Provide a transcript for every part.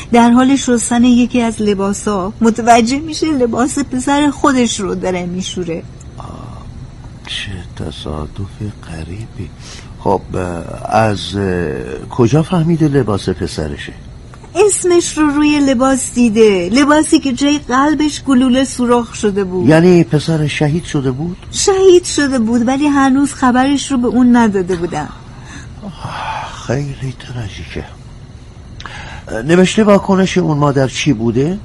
در حال شستن یکی از لباسا متوجه میشه لباس پسر خودش رو داره میشوره. چه تصادف غریبی. خب از کجا فهمیده لباس پسرشه؟ اسمش رو روی لباس دیده، لباسی که جای قلبش گلوله سوراخ شده بود. یعنی پسر شهید شده بود؟ شهید شده بود ولی هنوز خبرش رو به اون نداده بودن. خیلی تراژیکه. نوشته واکنش اون مادر چی بوده؟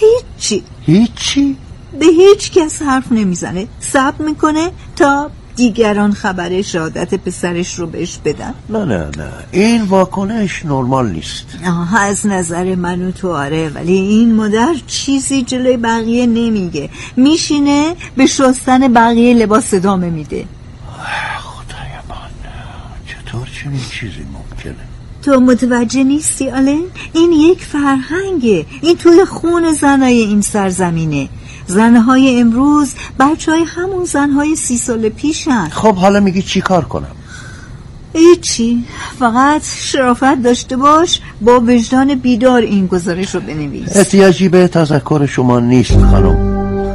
هیچی؟ به هیچ کس حرف نمیزنه، صبر میکنه تا دیگران خبر شهادت پسرش رو بهش بدن. نه این واکنش نرمال نیست. از نظر من و تو آره، ولی این مادر چیزی جلوی بقیه نمیگه، میشینه به شستن بقیه لباس ادامه میده. خدای من، چطور چنین چیزی ممکنه؟ تو متوجه نیستی آلن؟ این یک فرهنگه، این توی خون زنای این سرزمینه. زنهای امروز بچهای همون زنهای 30 سال پیشن. خب حالا میگی چی کار کنم؟ هیچی، فقط شرافت داشته باش با وجدان بیدار این گزارش رو بنویس. احتیاجی به تذکر شما نیست خانم.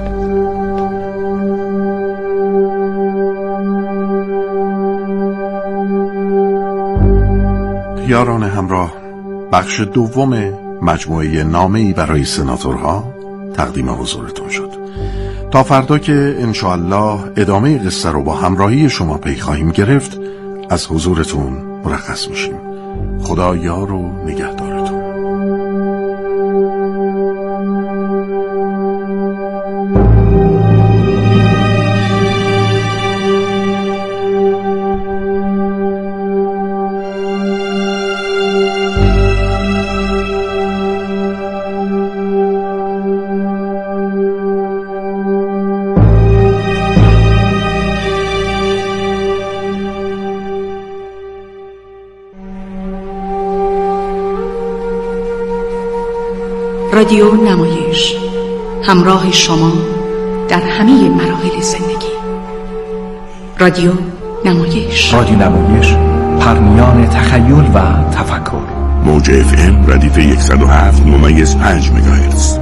یاران همراه، بخش دوم مجموعه نامه‌ای برای سناتورها تقدیم حضورتون شد. تا فردا که انشاءالله ادامه قصه رو با همراهی شما پی خواهیم گرفت، از حضورتون مرخص میشیم. خدا یار و نگهدارتون. رادیو نمایش، همراه شما در همه مراحل زندگی. رادیو نمایش، پرمیان تخیل و تفکر. موج FM ردیف 107.5 مگاهرتز.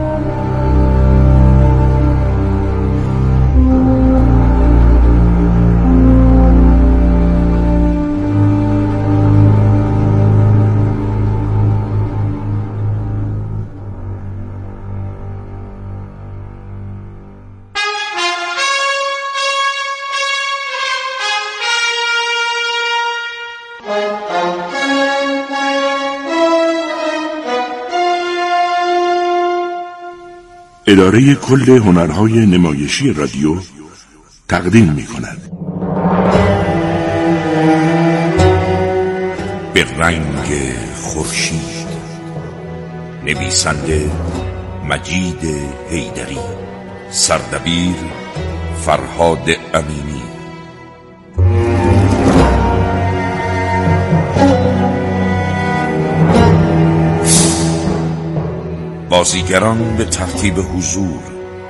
اداره کل هنرهای نمایشی رادیو تقدیم می کند. به رنگ خورشید، نویسنده مجید حیدری، سردبیر فرهاد امینی. بازیگران به ترتیب حضور: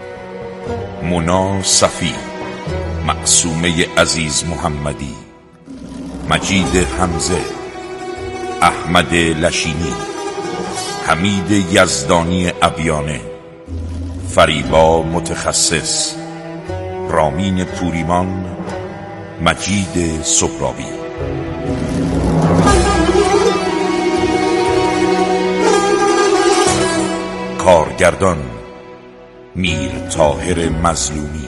مونا صفی، معصومه عزیز محمدی، مجید حمزه، احمد لشینی، حمید یزدانی ابیانه، فریبا متخصص، رامین پوریمان، مجید سهرابی. کارگردان: میر طاهر مظلومی.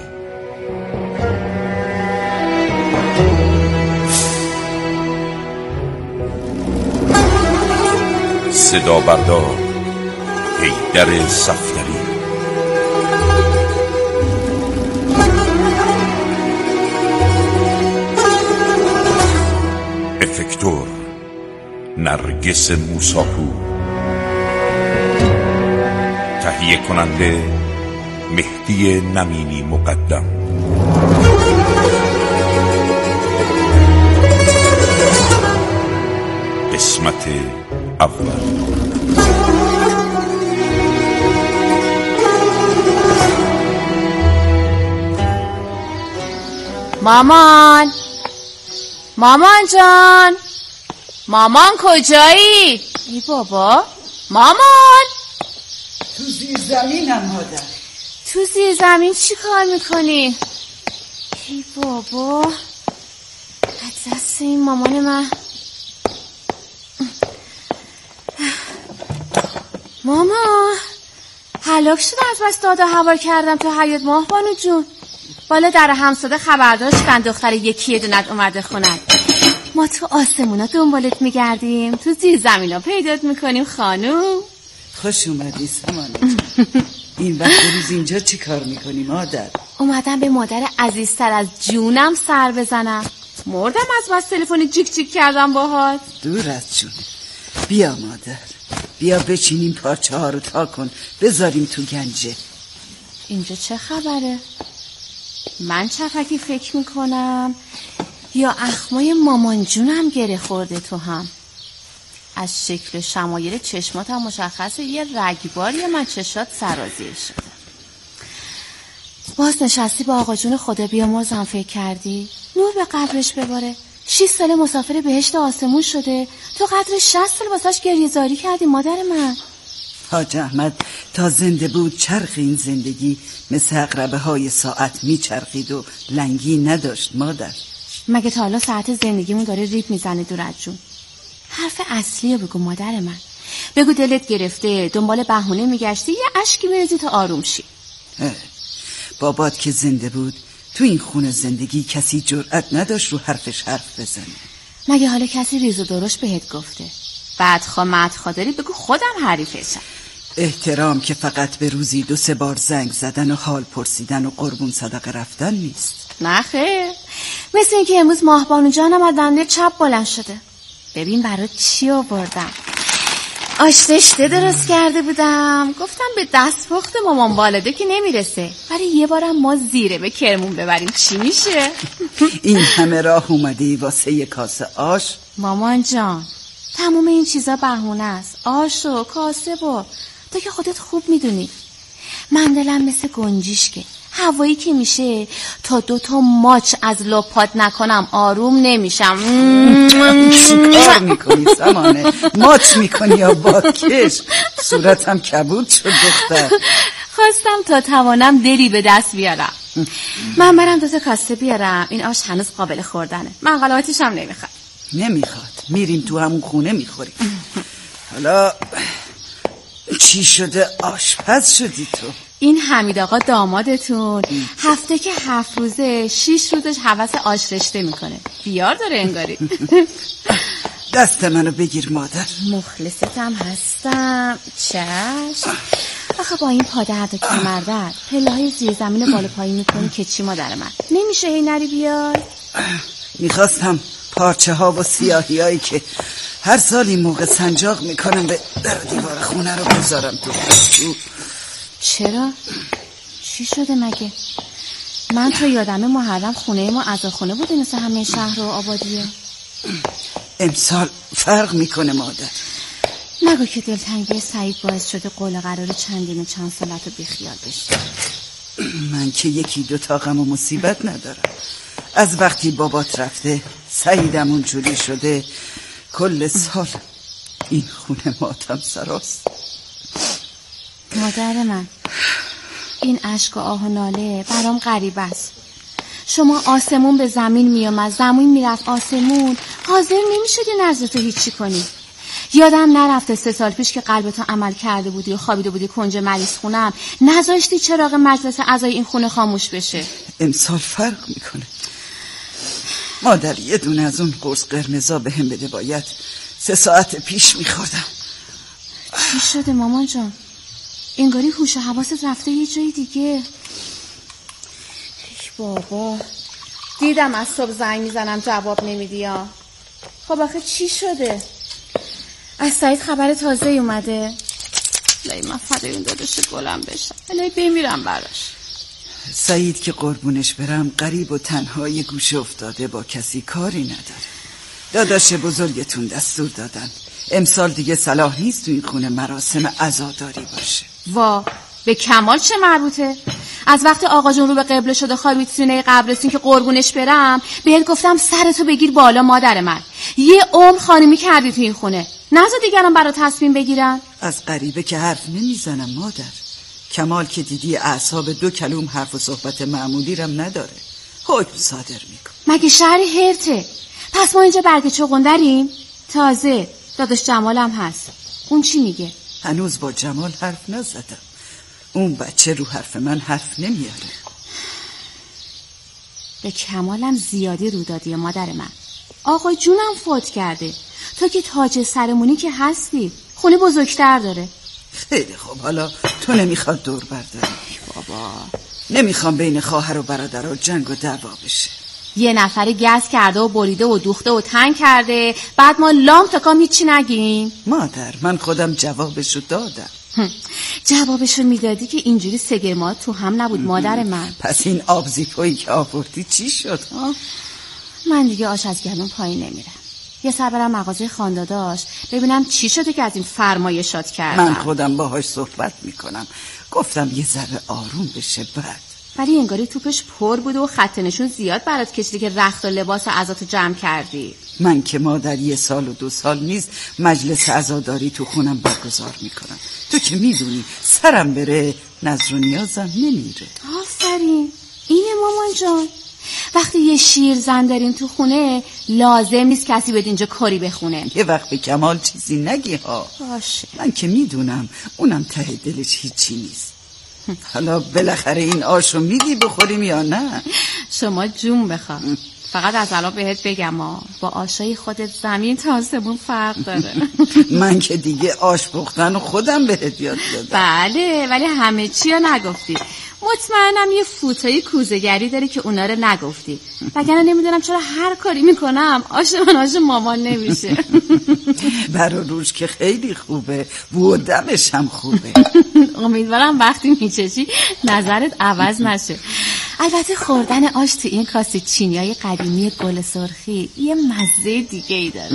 صدا بردار: حیدر صفدری. افکتور: نرگس موساپور. تهیه کننده: مهدی نمینی مقدم. قسمت اول. مامان جان، مامان کجایی؟ ای بابا، مامان تو زیر زمینم مادر. تو زیر زمین چی کار میکنی؟ ای بابا، از دست این مامان من. ماما هلاک شده از بس دادا هوار کردم تو حیاط ماهبانو جون. بالا در همساده خبر داشتن دختر یکی دونت اومده خونن. ما تو آسمونا دنبالت میگردیم، تو زیر زمینا پیدات میکنیم خانوم. خوش اومدی سمانه. این وقت روز اینجا چی کار میکنی مادر؟ اومدم به مادر عزیزتر از جونم سر بزنم. مردم از بس تلفن جیک جیک کردم باهات. دور از جون. بیا مادر، بیا بچینیم پارچه ها رو تا کن بذاریم تو گنجه. اینجا چه خبره؟ من چپکی فکر میکنم یا اخمای مامان جونم گره خورده تو هم. از شکل شمایل چشمات هم مشخصه یه رگباری من چشات سرازیر شده. باز نشستی با آقا جون خدا بیامرزم فکر کردی؟ نور به قبرش بباره. 6 ساله مسافر بهشت آسمون شده، تو قدر 60 سال واسش گریه زاری کردی مادر من. حاج احمد تا زنده بود چرخ این زندگی مثل عقربه های ساعت میچرخید و لنگی نداشت مادر. مگه تا حالا ساعت زندگیمون داره ریپ میزنه دورت جون؟ حرف اصلی رو بگو مادر من. بگو دلت گرفته، دنبال بهونه میگشتی، یه اشکی میریزی تا آروم شی. بابات که زنده بود تو این خونه زندگی کسی جرأت نداشت رو حرفش حرف بزنه. مگه حالا کسی ریز و درشت بهت گفته؟ بدخواه مدخواه داری بگو خودم حریفشم. احترام که فقط به روزی 2-3 بار زنگ زدن و حال پرسیدن و قربون صدقه رفتن نیست. نه خیر، مثل اینکه امروز ماهبانو جانم از دنده چپ بلند شده. ببین برات چی آوردم. آش رشته درست کرده بودم، گفتم به دستپخت مامان والده که نمیرسه، ولی یه بارم ما زیره به کرمون ببریم چی میشه؟ این همه راه اومدی واسه یه کاسه آش؟ مامان جان تموم این چیزا بهونه است. آش و کاسه و تو که خودت خوب میدونی من دلم مثل گنجیشکه، هوایی که میشه تا 2 ماچ از لپات نکنم آروم نمیشم. کار میکنی سمانه؟ ماچ میکنی یا بادکش؟ صورتم کبود شد دختر. خواستم تا توانم دلی به دست بیارم. من برم 2 کاسه بیارم، این آش هنوز قابل خوردنه، من غلاتیش هم نمیخواد. نمیخواد، میریم تو همون خونه میخوریم. حالا چی شده آشپز شدی تو؟ این حمید آقا دامادتون هفته که 7 روزه 6 روزش حوث آش رشته میکنه، بیار داره انگاری. دست منو بگیر مادر. مخلصتم هستم. چشم. آخه با این پادرد و کمردرد پله‌های زیر زمین بالا پایین میکنی که چی مادر من؟ نمیشه هی نری بیار؟ میخواستم پارچه ها و سیاهی هایی که هر سال این موقع سنجاق میکنم به در دیوار خونه رو بذارم تو. چرا؟ چی شده مگه؟ من تو یادمه محرم خونه ما عزاخونه بوده مثل همه شهر و آبادیه. امسال فرق میکنه مادر. نگو که دلتنگی سعید باعث شده قول قرار چندین چند سالت رو بیخیال بشی. من که 1-2 غم و مصیبت ندارم. از وقتی بابات رفته سعیدم اونجوری شده کل سال این خونه ماتم سراست. مادر من این اشک و آه و ناله برام غریب است. شما آسمون به زمین میامد، زمین میرفت آسمون، حاضر نمیشدی نزدتو هیچی کنی. یادم نرفته 3 سال پیش که قلبتو عمل کرده بودی و خوابیده بودی کنج مریض خونم، نذاشتی چراغ مجلس عزای این خونه خاموش بشه. امسال فرق میکنه مادر. یه دونه از اون قرص قرمزا به هم بده، باید 3 ساعت پیش میخوردم. چی شده مامان جان؟ انگاری هوش و حواست رفته یه جای دیگه. ای بابا، دیدم از صبح زنگ میزنم جواب نمیدی ها. خب آخه چی شده؟ از سعید خبر تازه اومده؟ الهی من فدای اون داداش گلم بشم، الهی بمیرم براش. سعید که قربونش برم غریب و تنها یه گوشه افتاده، با کسی کاری نداره. داداش بزرگتون دستور دادن امسال دیگه صلاح نیست تو این خونه مراسم عزاداری باشه. وا، به کمال چه مربوطه؟ از وقت آقا جون رو به قبله شده خوابید سینه قبرستون که قربونش برم بهت گفتم سرتو بگیر بالا مادر من. یه عمر خانمی کردی تو این خونه، نذار دیگران برای تصمیم بگیرن. از غریبه که حرف نمیزنم مادر. کمال که دیدی اعصاب 2 کلوم حرف و صحبت معمولی رم نداره، حکم صادر میکن. مگه شهر هرته؟ پس ما اینجا برگ چغن داریم؟ تازه داداش جمالم هست، اون چی میگه؟ هنوز با جمال حرف نزدم، اون بچه رو حرف من حرف نمیاره. به کمالم زیادی رو دادی مادر من. آقای جونم فوت کرده، تو که تاج سرمونی که هستی، خونه بزرگتر داره. خیلی خوب، حالا تو نمیخواد دور برداری؟ بابا نمیخوام بین خواهر و برادرها جنگ و دعوا بشه. یه نفری گز کرده و بریده و دوخته و تنگ کرده، بعد ما لام تکام هیچی نگیم. مادر من خودم جوابشو دادم. جوابشو میدادی که اینجوری سگرمات تو هم نبود مادر من. پس این آبزیپایی که آوردی چی شد ها؟ من دیگه آش از گلون پایین نمیرم. یه سر برم مغازه خانداداش ببینم چی شده که از این فرمایشات کردم. من خودم باهاش صحبت میکنم، گفتم یه ذره آروم بشه. بعد ولی انگاری توپش پر بود و خط نشون زیاد برات کشیدی که رخت و لباس عزاتو جمع کردی. من که مادر 1 سال و 2 سال نیست مجلس عزاداری تو خونم برگزار میکنم. تو که میدونی سرم بره نظر و نیازم نمیره. آفرین، اینه مامان جان. وقتی یه شیر زن داریم تو خونه لازم نیست کسی بد اینجا کاری بخونه. یه وقت به کمال چیزی نگی ها. باشه. من که میدونم اونم ته دلش هیچی نیست. حالا بالاخره این آشو میدی بخوریم یا نه؟ شما جون بخوا. فقط از الان بهت بگم با آشای خودت زمین تا آسمون فرق داره. من که دیگه آش پختن خودم بهت یاد دادم. بله، ولی همه چی رو نگفتی. مطمئنم یه فوتایی کوزه‌گری داری که اونا رو نگفتی. وگرنه نمیدونم چرا هر کاری میکنم آش من آش مامان نمیشه. برا روش که خیلی خوبه، بو و دمش هم خوبه. امیدوارم وقتی میچشی نظرت عوض نشه. البته خوردن آش تو این کاسه چینیای قدیمی گل سرخی یه مزه دیگه ای داره.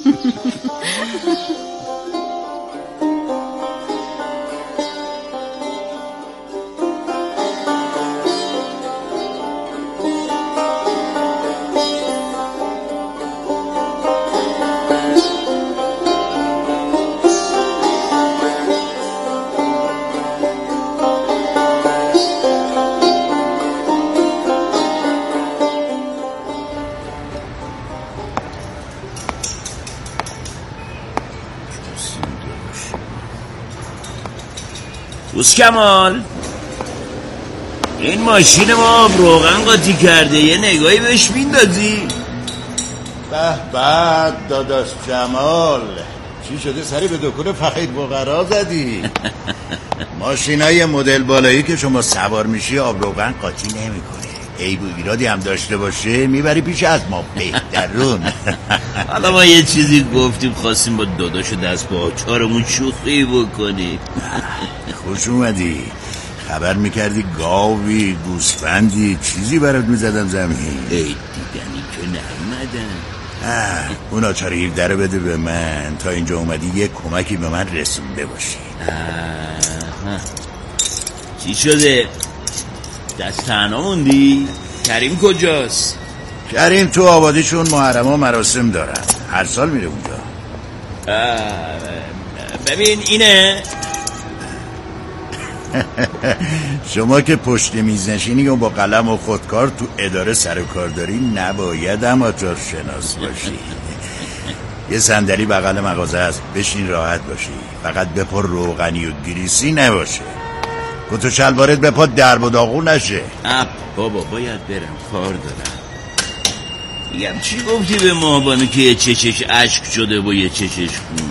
دوست کمال، این ماشین ما روغن قاطی کرده، یه نگاهی بهش میندازی؟ به داداش جمال، چی شده سری به دکون فخید بقرا زدی؟ ماشینای مدل بالایی که شما سوار میشی آب روغن قاطی نمیکنه. عیب و ایرادی هم داشته باشه میبری پیش از ما بهترون. حالا ما یه چیزی گفتیم خواستیم با داداش دست با آچارمون شوخی بکنیم. خوش اومدی. خبر میکردی گاوی گوسفندی چیزی برات میزدن زمین. ای دیدنی که نمدن. اون آچار 17 رو بده به من، تا اینجا اومدی یه کمکی به من رسونده باشی. چی شده؟ دست تنها موندی؟ کریم کجاست؟ کریم تو آبادیشون محرم و مراسم دارن، هر سال میره اونجا. ببین اینه. شما که پشت میز نشینی و با قلم و خودکار تو اداره سر کار داری نباید اماتور شناس باشی. یه صندلی بغل مغازه هست، بشین راحت باشی، فقط بپر روغنی و گریسی نباشه. کت و شلوارت بپا درب و داغون نشه. بابا باید برم کار دارم. میگم چی گفتی به ماهبانو که یه چشش اشک شده و یه چشش خون؟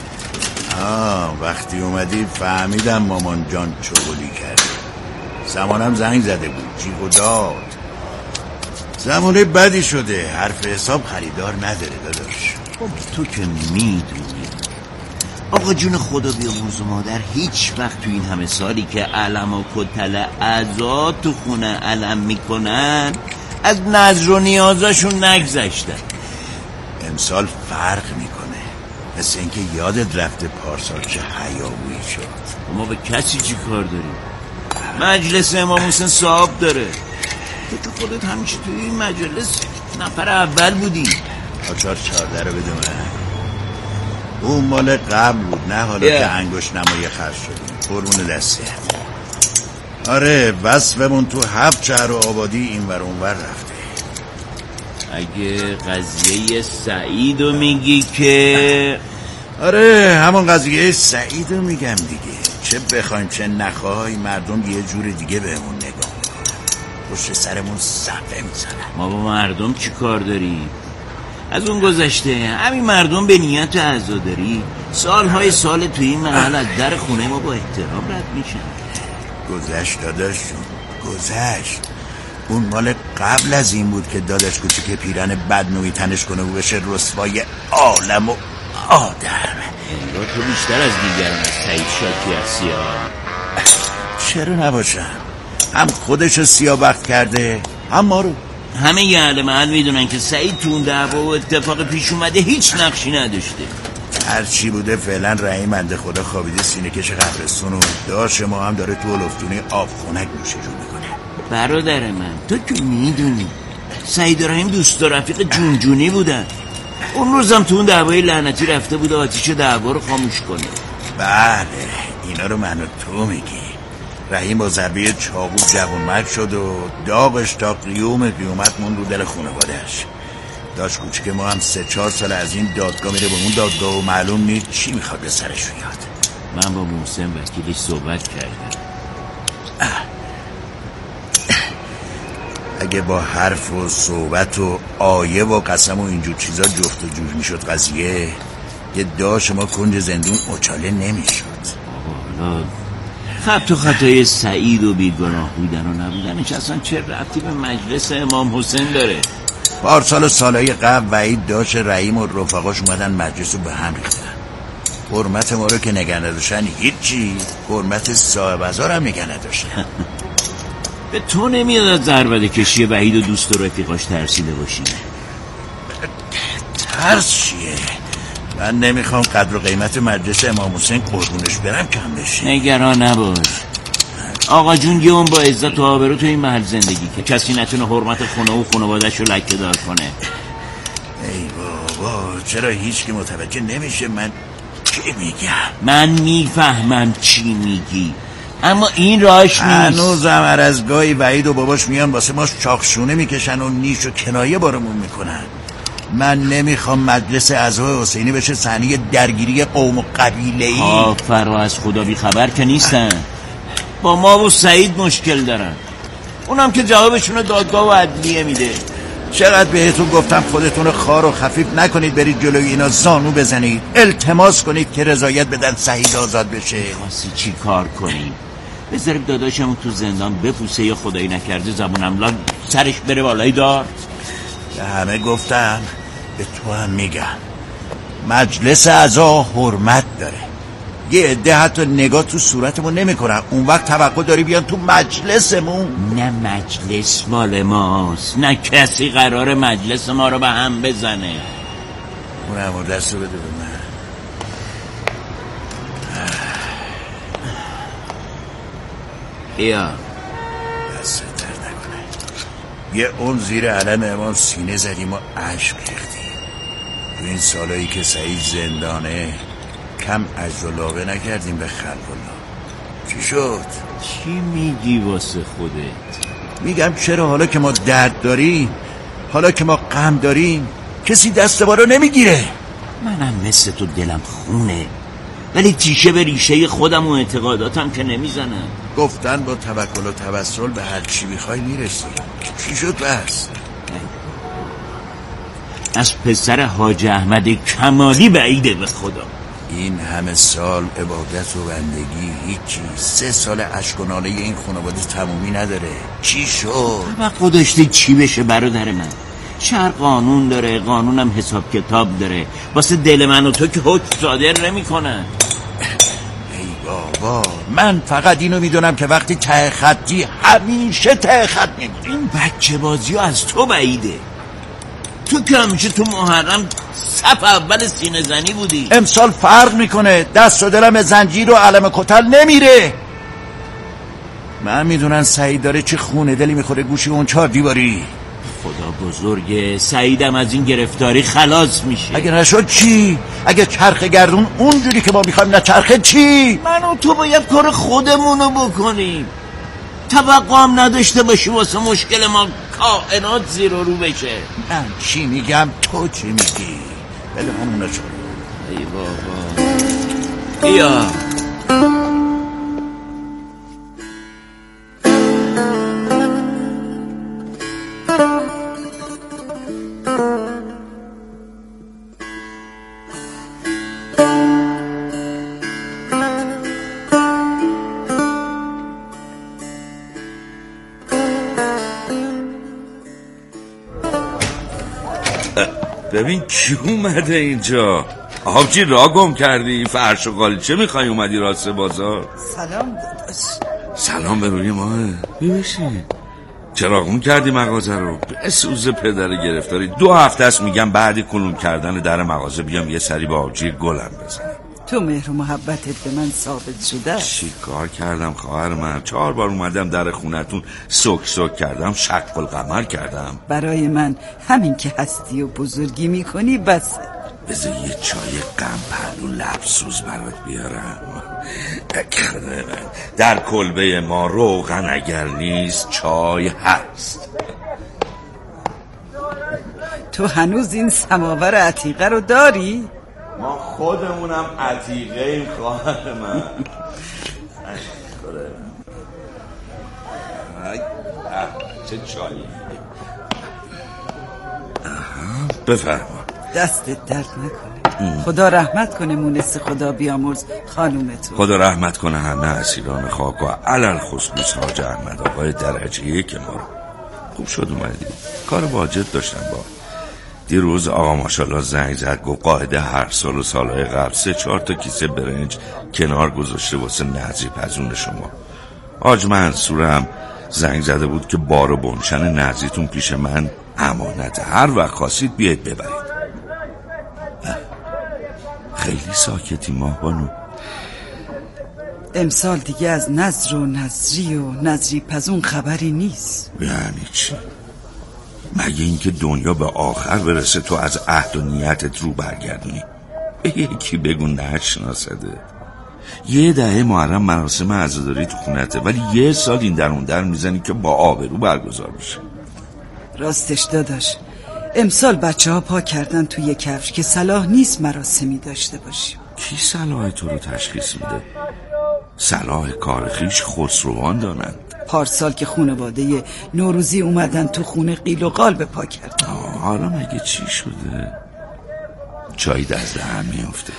وقتی اومدی فهمیدم مامان جان چغلی کرد. زمانم زنگ زده بود جیغ و داد. زمانه بدی شده، حرف حساب خریدار نداره داداش. تو که میدونی آقا جون خدا بیامرز مادر هیچ وقت تو این همه سالی که علم و کتل اعضا تو خونه علم میکنن از نظر و نیازشون نگذشتن. امسال فرق میکنه، مثل اینکه یادت رفته پارسال چه حیاهویی شد. ما به کسی چی کار داریم؟ مجلس امام حسین صاحب داره. تو خودت همیشه توی این مجلس نفر اول بودی. آچار 14 رو بده من. اون مال قبل بود، نه حالا که انگشت نمایی خرج شدیم. قربون دسته. آره وصفمون تو 7 شهر و آبادی این ور اون ور رفته. اگه قضیه سعیدو میگی که آره همون قضیه سعیدو میگم دیگه. چه بخوایم چه نخواهی مردم یه جور دیگه بهمون نگاه میکنن، پشت سرمون صفه میزنن. ما با مردم چی کار داریم؟ از اون گذشته همین مردم به نیت عزاداری سالهای سال توی این محل از در خونه ما با احترام رد میشن. گذشت داداشون، گذشت. اون مال قبل از این بود که داداش کوچیک پیرن بدنوی تنش کنه و بشه رسوای عالم و آدم. انگار تو بیشتر از دیگران از سعید شاکی هستی. چرا نباشم؟ هم خودشو سیاه‌بخت کرده هم ما رو. همه یه اهل محل میدونن که سعید تو اون دعوا و اتفاق پیش اومده هیچ نقشی نداشته. هر چی بوده فعلا رحیم بنده خدا خوابیده سینه کش قبرستون و داشت ما هم داره تو لفتونی آبخونک نوشه جون میکنه. برادر من تو که میدونی سعید و رحیم دوست و رفیق جونجونی بودن. اون روزم تو اون دعوای لعنتی رفته بود آتیش دعوا رو خاموش کنه. بله اینا رو من و تو میگی. رحیم با ضربه چاقو جوانمرد شد و داغش تا قیامت مون رو دل خانواده‌اش. داشت کوچیک ما هم 3-4 سال از این دادگاه میره به اون دادگاه و معلوم نیست چی میخواد به سرش بیاد. من با محسن وکیلش صحبت کردم. اگه با حرف و صحبت و آیه و قسم و اینجور چیزا جفت و جور میشد قضیه، یه داشت ما کنج زندون اچاله نمیشد. حالا خط و خطای سعید و بیگناه بودن و نبودنش اصلا چه ربطی به مجلس امام حسین داره؟ پارسال و سالهای قبل وحید داشت رحیم و رفقاش اومدن مجلس رو به هم ریختن. حرمت ما رو که نگه نداشتن هیچی، حرمت صاحب ازار هم نگه نداشتن. به تو نمیاد از ضربده کشی وحید و دوست و رفیقاش ترسیده باشی؟ ترس چیه؟ من نمیخوام قدر و قیمت مجلس امام حسین قربونش برم کم بشه. نگران نباش آقا جون، یه اون با عزت و آبرو تو این محل زندگی که کسی نتونه حرمت خونه و خانواده‌شو لکه دار کنه. ای بابا چرا هیچ کی متوجه نمیشه من چی میگم؟ من میفهمم چی میگی، اما این راهش نیست. هنوزم هر از گاهی وحید و باباش میان واسه ما چاخشونه میکشن و نیش و کنایه بارمون میکنن. من نمیخوام مجلس اعضای حسینی بشه صحنه درگیری قوم و قبیله‌ای. فرا از خدا بی خبر که نیستن. با ما و سعید مشکل دارن، اونم که جوابشونو دادگاه و عدلیه میده. چقدر بهتون گفتم خودتون خار و خفیف نکنید برید جلوی اینا زانو بزنید، التماس کنید که رضایت بدن سعید آزاد بشه. خواستی چی کار کنیم؟ بذاریم داداشمون تو زندان بپوسه یا خدایی نکرده زبون املا سرش بره بالای دار؟ به همه گفتم به تو هم میگم مجلس اعضا حرمت داره. یه عده حتی نگاه تو صورتمون نمیکنن، اون وقت توقع داری بیان تو مجلسمون؟ نه مجلس مال ماست، نه کسی قرار مجلس ما رو به هم بزنه. اون همون دست رو بده به من. بیا دست درد نکنه. یه اون زیر علم امام سینه زدیم و عشق ریختیم. تو این سالایی که سعید زندانه کم اجر و لاغه نکردیم به خلق الله. چی شد؟ چی میگی واسه خودت؟ میگم چرا حالا که ما درد داریم، حالا که ما غم داریم، کسی دست ما رو نمیگیره. منم مثل تو دلم خونه، ولی تیشه به ریشه خودم و اعتقاداتم که نمیزنم. گفتن با توکل و توسل به هر چی میخوای میرسی. چی شد بس؟ از پسر حاج احمد کمالی بعیده به خدا. این همه سال عبادت و بندگی هیچی، 3 سال اشک و ناله این خانواده تمومی نداره. چی شد؟ توقع داشتی چی بشه برادر من؟ شهر قانون داره، قانونم حساب کتاب داره، واسه دل من و تو که حکم صادر نمی کنن. ای بابا من فقط اینو میدونم که وقتی ته خطی همیشه ته خط میمونی. این بچه بازی ها از تو بعیده. تو که همیشه تو محرم صف اول سینه زنی بودی. امسال فرق میکنه، دست و دلم زنجیر و علم کتل نمیره. من میدونن سعید داره چه خونه دلی میخوره گوشی اون 4 دیواری. خدا بزرگه، سعیدم از این گرفتاری خلاص میشه. اگه نشد چی؟ اگه چرخه گردون اونجوری که ما میخوایم نه چرخه چی؟ من و تو باید کار خودمونو بکنیم، توقع هم نداشته باشی واسه مشکل ما کائنات زیر و رو بشه. من چی میگم تو چی میگی؟ بله همونو شد. ای بابا بیا. ببین کی اومده اینجا؟ آبجی را گم کردی؟ فرش و قالیچه میخوای اومدی راست بازار؟ سلام داداش. سلام به روی ماه. ببینی چراغون کردی مغازه رو؟ به سوز پدر گرفتاری. 2 هفته است میگم بعد کلون کردن در مغازه بیام یه سری با آبجی گلم بزنم. تو مهر و محبتت به من ثابت شده. چی کار کردم خواهر من؟ 4 بار اومدم در خونتون سک کردم، شق القمر کردم. برای من همین که هستی و بزرگی میکنی بسه. بذار یه چای غم پهلو لبسوز برات بیارم. خدای من، در کلبه ما روغن اگر نیست چای هست. تو هنوز این سماور عتیقه رو داری؟ ما خودمونم عتیقه ایم خواهر من. چه چایی. بفرما. دستت درد نکنه. خدا رحمت کنه مونس خدا بیامرز خانومتو. خدا رحمت کنه همه اسیران خاک و علل خصوص حاج احمد آقای درجه 1 ما رو. خوب شد اومدی. کار واجب داشتم با دیروز آقا ماشاءالله زنگ زد گفت قاعده هر سال و سالهای قبل 3-4 تا کیسه برنج کنار گذاشته واسه نذری پزون شما. حاج منصورم زنگ زده بود که بار و بنشن نذریتون پیش من امانت، هر وقت خواستید بیاید ببرید. خیلی ساکتی ماه بانو. امسال دیگه از نذر و نذری و نذری پزون خبری نیست. یعنی چی؟ مگه اینکه دنیا به آخر برسه تو از عهد و نیتت رو برگردونی؟ یکی بگو نشناسده. 10 دهه محرم مراسم عزاداری تو خونته، ولی 1 سال این در اون در میزنی که با آبرو برگزار بشه. راستش داداش، امسال بچه ها پا کردن توی کفش که صلاح نیست مراسمی داشته باشیم. کی صلاح تو رو تشخیص میده؟ صلاح کار خویش خسروان دانند. پارسال که خانواده نوروزی اومدن تو خونه قیل و قال به پا کردن. حالا مگه چی شده؟ چای دست هم میفته.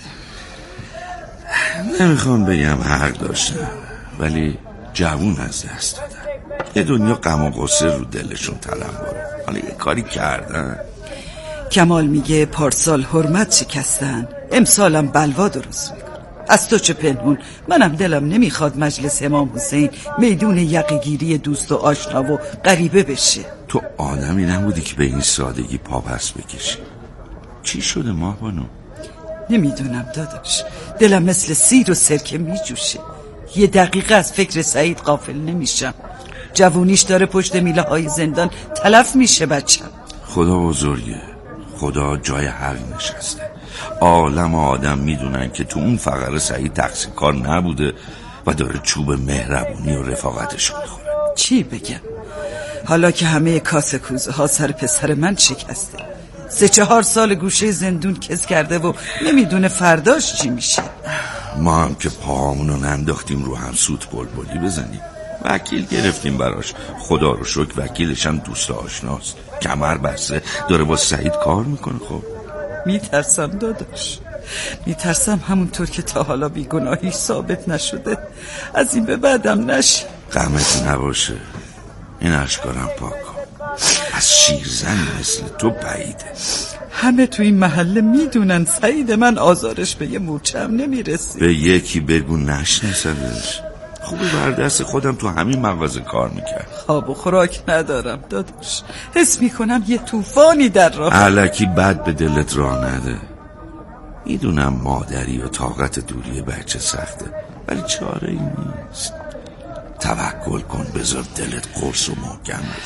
نمیخوام بگم حق داشتم، ولی جوون از دست دادن. یه دنیا غم و غصه رو دلشون تلمباره. حالا یه کاری کردن. کمال میگه پارسال حرمت شکستن، امسالم بلوا درست میکن. از تو چه پنهون؟ منم دلم نمیخواد مجلس امام حسین میدون یقه‌گیری دوست و آشنا و غریبه بشه. تو آدمی نبودی که به این سادگی پا پس بکشی. چی شده ماه بانو؟ نمیدونم داداش، دلم مثل سیر و سرکه میجوشه. 1 دقیقه از فکر سعید غافل نمیشم. جوونیش داره پشت میله های زندان تلف میشه بچم. خدا بزرگه، خدا جای حق نشسته. عالم آدم میدونن که تو اون فقره سعید تقصیر کار نبوده و داره چوب مهربونی و رفاقتش میخوره. چی بگم؟ حالا که همه کاسه کوزه ها سر پسر من شکسته، 3-4 سال گوشه زندون کز کرده و نمیدونه فرداش چی میشه. ما هم که پاهامونو ننداختیم رو هم سوت بلبلی بزنیم. وکیل گرفتیم براش، خدا رو شکر وکیلش هم دوست آشناست، کمر بسته داره با سعید کار میکنه. خب میترسم داداش، میترسم همونطور که تا حالا بیگناهی ثابت نشده از این به بعدم نشه. غمت نباشه، این اشکارم پاک کن. از شیرزنی مثل تو بعیده. همه تو این محله میدونن سعید من آزارش به یه مورچه هم نمیرسی. به یکی بگو نشناسدش. خوبه بر دست خودم تو همین مغازه کار میکرد. خواب و خوراک ندارم داداش، حس میکنم یه طوفانی در راه. الکی بد به دلت راه نده. میدونم مادری و طاقت دوری بچه سخته، ولی چاره ای نیست. توکل کن، بذار دلت قرص و محکم باشه.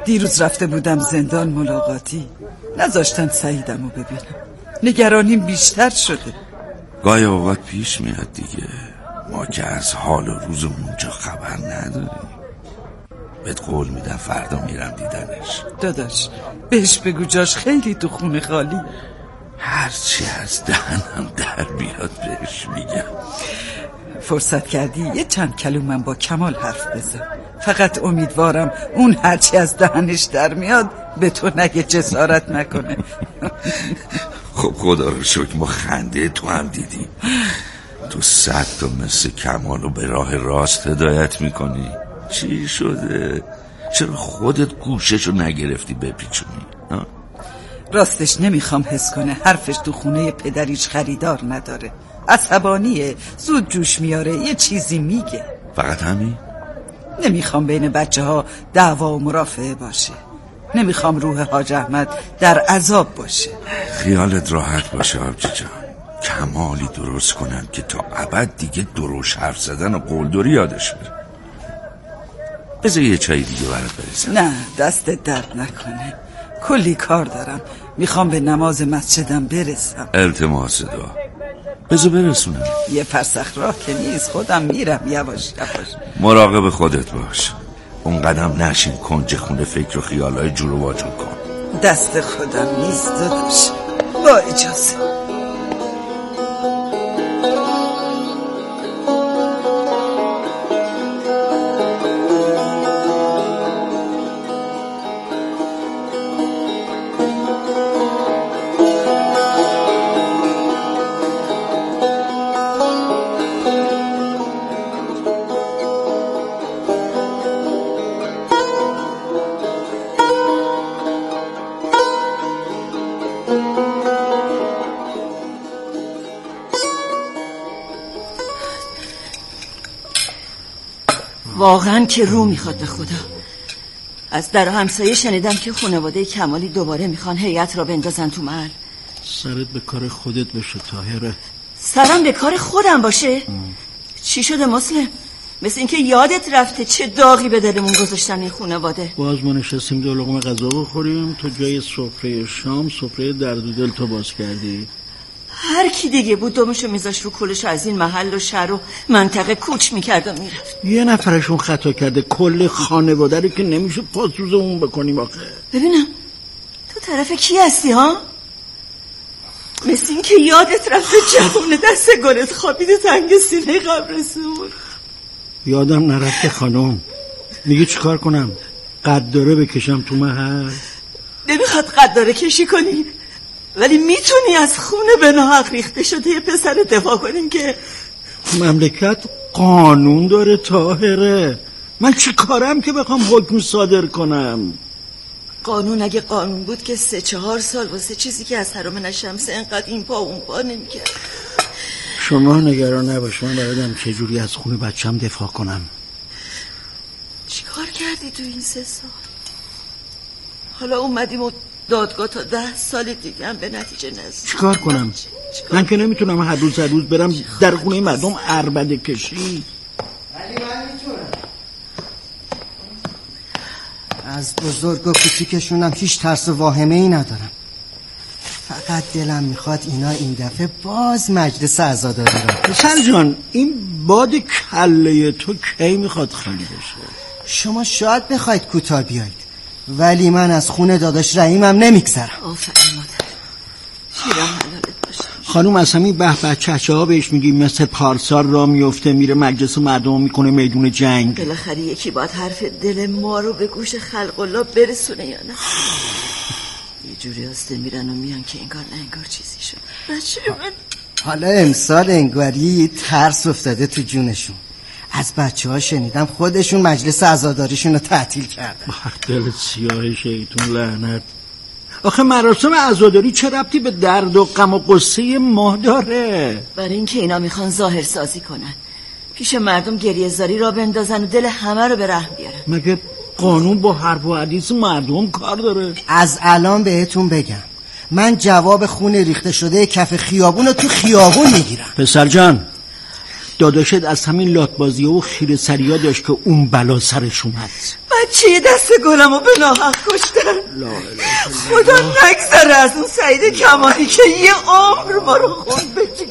دیروز رفته بودم زندان ملاقاتی، نذاشتن سعیدمو ببینم. نگرانیم بیشتر شده. گاهی اوقات پیش میاد دیگه، ما که از حال و روز اونجا خبر نداریم. بهت قول میدم فردا میرم دیدنش. داداش بهش بگو جاش خیلی تو خونه خالی. هرچی از دهنم در بیاد بهش میگم. فرصت کردی یه چند کلمه با کمال حرف بزن. فقط امیدوارم اون هرچی از دهنش در میاد به تو نگه، جسارت نکنه. خب خدا رو شکر ما خنده تو هم دیدیم. تو 100 تا مثل کمالو به راه راست هدایت میکنی. چی شده؟ چرا خودت گوششو نگرفتی بپیچونی؟ راستش نمیخوام حس کنه حرفش تو خونه پدریش خریدار نداره. عصبانیه، زود جوش میاره، یه چیزی میگه. فقط همین؟ نمیخوام بین بچه ها دعوا و مرافعه باشه. نمیخوام روح حاج احمد در عذاب باشه. خیالت راحت باشه آبجی جان. کمالی درست کنم که تا ابد دیگه دروش حرف زدن و قلدری یادش بره. بذار یه چای دیگه برات بریزم. نه دستت درد نکنه، کلی کار دارم. میخوام به نماز مسجدم برسم. التماس دعا. بذار برسونم. یه فرسخ راه که نیست، خودم میرم یواش یواش. مراقب خودت باش. اون قدم نشین کنج خونه فکر و خیالای جور و واجور کن. دست خودم نیست داداش. با اجازه. واقعا که رو میخواد به خدا. از در همسایه شنیدم که خانواده کمالی دوباره میخوان هیئت را بندازن تو محل. سرت به کار خودت بشه طاهره. سرم به کار خودم باشه؟ چی شده مسلم؟ مثل اینکه یادت رفته چه داغی به دلمون گذاشتن این خانواده. باز ما نشستیم 2 لقمه غذا بخوریم، تو جای سفره شام سفره درد و دل تو باز کردی. هر کی دیگه بود دومشو میذاشت رو کلش از این محل و شهر و منطقه کوچ میکرد و میرفت. یه نفرشون خطا کرده، کل خانواده رو که نمیشه پاسوز اون بکنیم آخه. ببینم تو طرف کی هستی ها؟ مثل این که یادت رفته جوونه دست گلت خوابیده تنگ سینه قبرستون. یادم نرفته خانم. میگه چیکار کنم؟ قداره بکشم تو محل؟ نمیخواد قداره کشی کنی، ولی میتونی از خونه به ناحق ریخته شده یه پسر دفاع کنیم که مملکت قانون داره طاهره. من چی کارم که بخوام حکم صادر کنم؟ قانون اگه قانون بود که 3-4 سال واسه چیزی که از حرام نشمسه انقدر این پا اون پا نمیکرد. شما نگران نباش، من بلدم چجوری از خونه بچم دفاع کنم. چی کار کردی تو این 3 سال؟ حالا اومدیم و دادگاه تا 10 سال دیگه هم به نتیجه نرسید. چیکار کنم؟ من که نمیتونم هر روز برم در خونه مردم عربده کشی. ولی من میتونم. از بزرگ و کوچیکشونم هیچ ترس و واهمه‌ای ندارم. فقط دلم میخواد اینا این دفعه باز مجلس عزاداری را. پسر جان این باد کله تو کی میخواد خالی بشه؟ شما شاید بخواید کوتاه بیایید، ولی من از خونه داداش رحیمم نمیگذرم. آفرین مادر، شیرم حلالت باشه. خانوم از همین به چچه ها بهش میگی مثل پارسال را میفته میره مجلس مردم میکنه میدون جنگ. بالاخره یکی باید حرف دل ما رو به گوش خلق الله برسونه یا نه؟ یه جوری هسته میرن و میان که انگار نه انگار چیزی شد. بچه من حالا امسال انگاری ترس افتاده تو جونشون. از بچه ها شنیدم خودشون مجلس عزاداریشون رو تعطیل کردن. دل سیاه شیطون لعنت. آخه مراسم عزاداری چه ربطی به درد و غم و قصه ما داره؟ برای اینکه اینا میخوان ظاهر سازی کنن، پیش مردم گریه زاری را بندازن و دل همه رو به رحم بیارن. مگه قانون با حرف و حدیث مردم کار داره؟ از الان بهتون بگم من جواب خون ریخته شده کف خیابون رو تو خیابون میگیرم. پسر جان داداشت از همین لاتبازی و خیره سریا داشت که اون بلا سرش اومد. بچه دست گلمو به ناحق کشتن. خدا نگذره از اون سعید کمالی که یه عمر ما رو خون به جگر